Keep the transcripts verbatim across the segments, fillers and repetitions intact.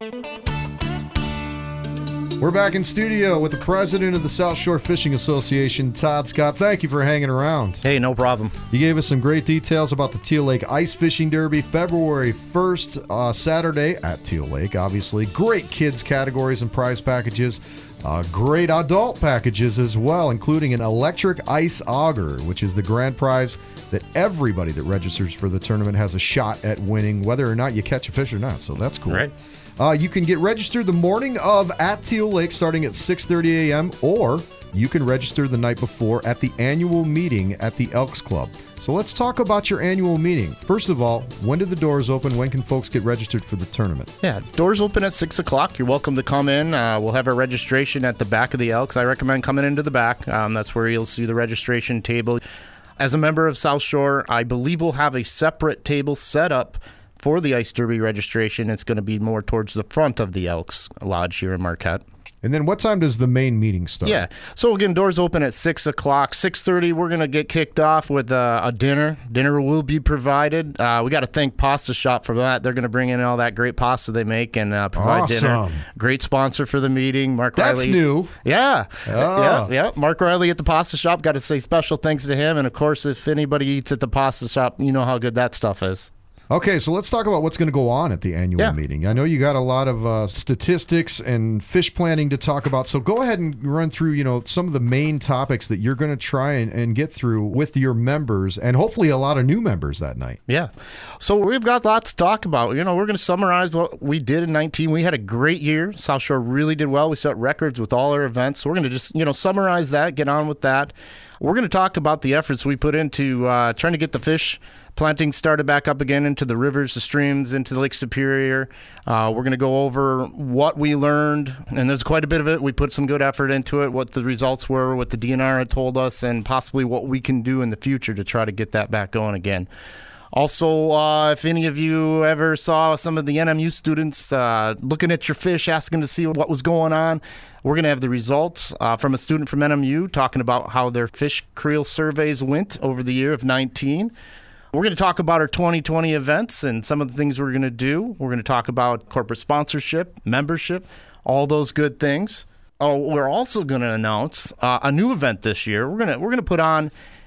We're back in studio with the president of the South Shore Fishing Association, Todd Scott. Thank you for hanging around. Hey, no problem. You gave us some great details about the Teal Lake Ice Fishing Derby, February first, uh, Saturday at Teal Lake, obviously. Great kids categories and prize packages. Uh, great adult packages as well, including an electric ice auger, which is the grand prize that everybody that registers for the tournament has a shot at winning, whether or not you catch a fish or not. So that's cool. Right. Uh, you can get registered the morning of at Teal Lake starting at six thirty a.m. or you can register the night before at the annual meeting at the Elks Club. So let's talk about your annual meeting. First of all, when do the doors open? When can folks get registered for the tournament? Yeah, doors open at six o'clock. You're welcome to come in. Uh, we'll have our registration at the back of the Elks. I recommend coming into the back. Um, that's where you'll see the registration table. As a member of South Shore, I believe we'll have a separate table set up for the Ice Derby registration. It's going to be more towards the front of the Elks Lodge here in Marquette. And then what time does the main meeting start? Yeah. So, again, doors open at six o'clock. six thirty, we're going to get kicked off with uh, a dinner. Dinner will be provided. Uh, we got to thank Pasta Shop for that. They're going to bring in all that great pasta they make and uh, provide awesome. dinner. Great sponsor for the meeting. Mark That's Riley. That's new. Yeah. Oh. Yeah. Yeah. Mark Riley at the Pasta Shop. Got to say special thanks to him. And, of course, if anybody eats at the Pasta Shop, you know how good that stuff is. Okay, so let's talk about what's going to go on at the annual yeah. meeting. I know you got a lot of uh, statistics and fish planning to talk about, so go ahead and run through, you know, some of the main topics that you're going to try and, and get through with your members, and hopefully a lot of new members that night. Yeah, so we've got lots to talk about. You know, we're going to summarize what we did in nineteen. We had a great year. South Shore really did well. We set records with all our events, so we're going to just, you know, summarize that, get on with that. We're going to talk about the efforts we put into uh, trying to get the fish planting started back up again into the rivers, the streams, into Lake Superior. Uh, we're going to go over what we learned, and there's quite a bit of it. We put some good effort into it, what the results were, what the D N R had told us, and possibly what we can do in the future to try to get that back going again. Also, uh, if any of you ever saw some of the N M U students uh, looking at your fish, asking to see what was going on, we're going to have the results uh, from a student from N M U talking about how their fish creel surveys went over the year of nineteen. We're going to talk about our twenty twenty events and some of the things we're going to do. We're going to talk about corporate sponsorship, membership, all those good things. Oh, we're also going to announce uh, a new event this year. We're going to we're going to put on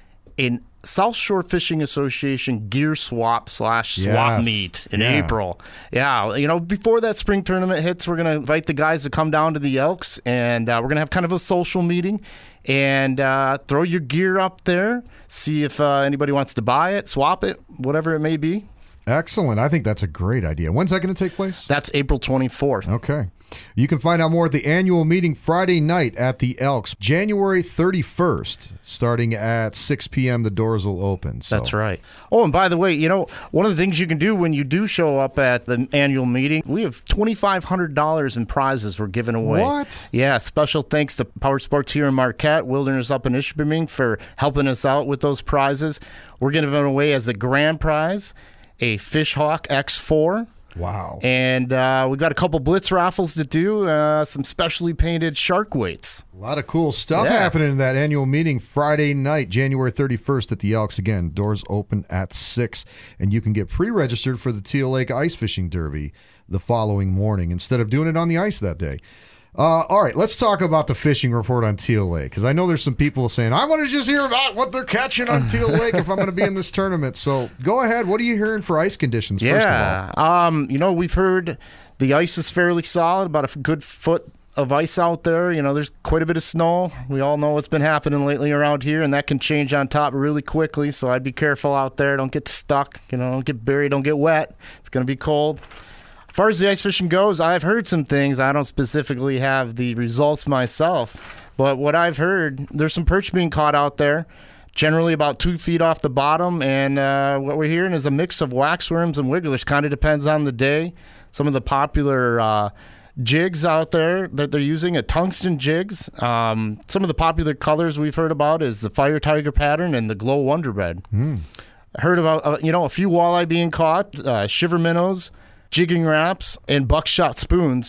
a South Shore Fishing Association gear swap slash swap yes. meet in yeah. April. Yeah, you know, before that spring tournament hits, we're going to invite the guys to come down to the Elks, and uh, we're going to have kind of a social meeting and uh, throw your gear up there, see if uh, anybody wants to buy it, swap it, whatever it may be. Excellent. I think that's a great idea. When's that going to take place? That's April twenty-fourth. Okay. You can find out more at the annual meeting Friday night at the Elks, January thirty-first, starting at six p.m. The doors will open. So. That's right. Oh, and by the way, you know, one of the things you can do when you do show up at the annual meeting, we have twenty-five hundred dollars in prizes we're giving away. What? Yeah, special thanks to Power Sports here in Marquette, Wilderness up in Ishpeming for helping us out with those prizes. We're giving them away as a grand prize, a Fishhawk X four. Wow. And uh, we've got a couple blitz raffles to do, uh, some specially painted shark weights. A lot of cool stuff yeah. happening in that annual meeting Friday night, January thirty-first at the Elks. Again, doors open at six, and you can get pre-registered for the Teal Lake Ice Fishing Derby the following morning instead of doing it on the ice that day. Uh, all right, let's talk about the fishing report on Teal Lake, because I know there's some people saying, I want to just hear about what they're catching on Teal Lake if I'm going to be in this tournament. So go ahead. What are you hearing for ice conditions, yeah. first of all? Um, you know, we've heard the ice is fairly solid, about a good foot of ice out there. You know, there's quite a bit of snow. We all know what's been happening lately around here, and that can change on top really quickly, so I'd be careful out there. Don't get stuck. You know, don't get buried. Don't get wet. It's going to be cold. As far as the ice fishing goes, I've heard some things. I don't specifically have the results myself, but what I've heard, there's some perch being caught out there, generally about two feet off the bottom, and uh, what we're hearing is a mix of waxworms and wigglers. Kind of depends on the day. Some of the popular uh, jigs out there that they're using, a tungsten jigs. Um, some of the popular colors we've heard about is the Fire Tiger pattern and the Glow Wonder Red. Mm. Heard about uh, you know a few walleye being caught, uh, shiver minnows, jigging wraps, and buckshot spoons.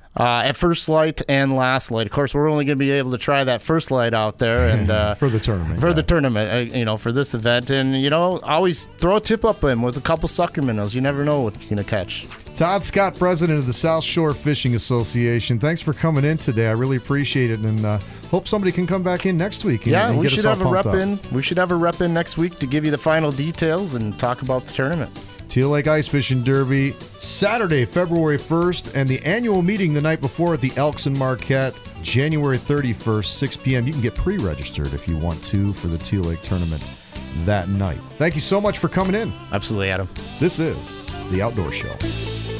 Uh, at First Light and Last Light. Of course, we're only going to be able to try that First Light out there and uh, for the tournament. For yeah. the tournament, uh, you know, for this event, and you know, always throw a tip up in with a couple sucker minnows. You never know what you're going to catch. Todd Scott, president of the South Shore Fishing Association. Thanks for coming in today. I really appreciate it, and uh, hope somebody can come back in next week. And, yeah, and we get should us all have a rep pumped up. in. We should have a rep in next week to give you the final details and talk about the tournament. Teal Lake Ice Fishing Derby, Saturday, February first, and the annual meeting the night before at the Elks in Marquette, January thirty-first, six p.m. You can get pre-registered if you want to for the Teal Lake tournament that night. Thank you so much for coming in. Absolutely, Adam. This is The Outdoor Show.